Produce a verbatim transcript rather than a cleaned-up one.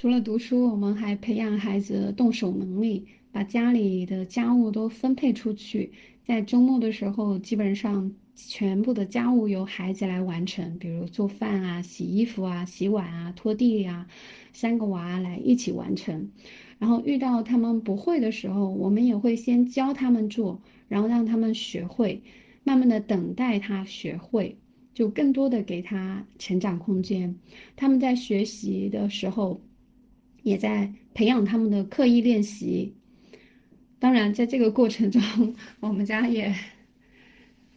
除了读书，我们还培养孩子的动手能力，把家里的家务都分配出去。在周末的时候，基本上全部的家务由孩子来完成，比如做饭啊、洗衣服啊、洗碗啊、拖地啊，三个娃来一起完成。然后遇到他们不会的时候，我们也会先教他们做，然后让他们学会，慢慢的等待他学会，就更多的给他成长空间。他们在学习的时候，也在培养他们的刻意练习。当然，在这个过程中，我们家也